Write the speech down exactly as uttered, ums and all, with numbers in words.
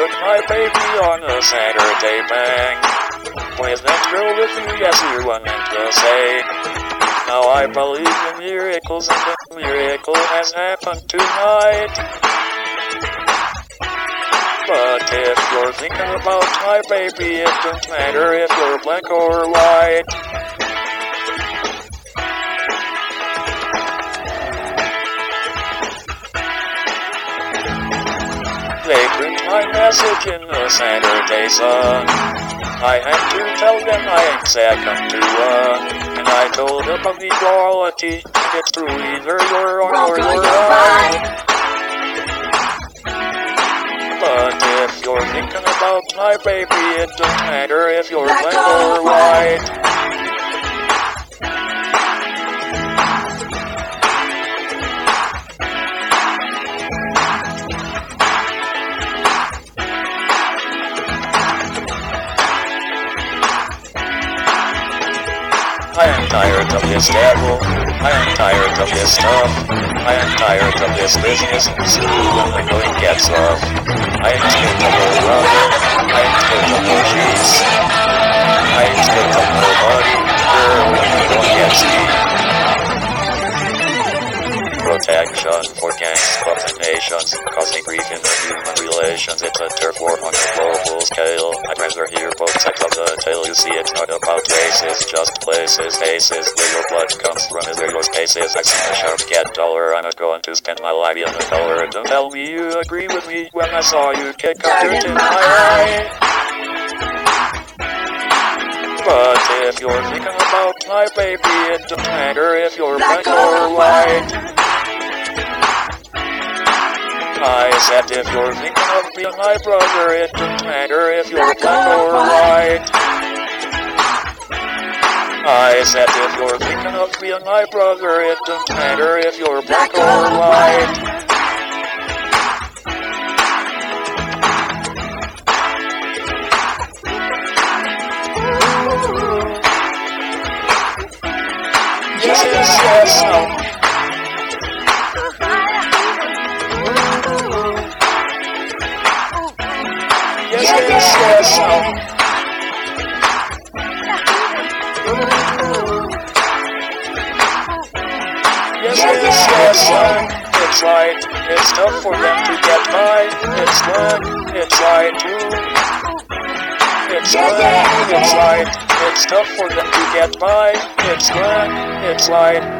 put my baby on a Saturday bang. With that girl with you, yes, you were meant to say. Now I believe in miracles, and a miracle has happened tonight. But if you're thinking about my baby, it don't matter if you're black or white. They print my message in the Saturday Sun. I had to tell them I ain't second to one. And I told them of equality. It's true, either you're on or you're right. But if you're thinking about my baby, it don't matter if you're black, black or white. I am tired of this devil. I am tired of this stuff. I am tired of this business. When the going gets rough. I am scared of no brother. I am scared of no cheese. I am scared of nobody. Girl, when the going gets deep. Protection for gangs, clubs, and nations, causing grief in the human relations. It's a turf war on a global scale. I'd rather hear both sides of the tale. You see, it's not about races, just places, faces. Where your blood comes from is where your space is. I've seen a shark get duller. I'm not going to spend my life in the color. Don't tell me you agree with me when I saw you kick a dirt in my eye. But if you're thinking about my baby, it don't matter if you're black or white. I said if you're thinking of being my brother, it don't matter if you're black, black or white. I said if you're thinking of being my brother, it don't matter if you're black, black or white. Yes, yes, yes, no. Yes, yes, yes, no. Yes, yes, yes, no. It's right. It's tough for them to get by. It's good. It's right too. It's good. It's right. It's tough for them to get by. It's good. It's right.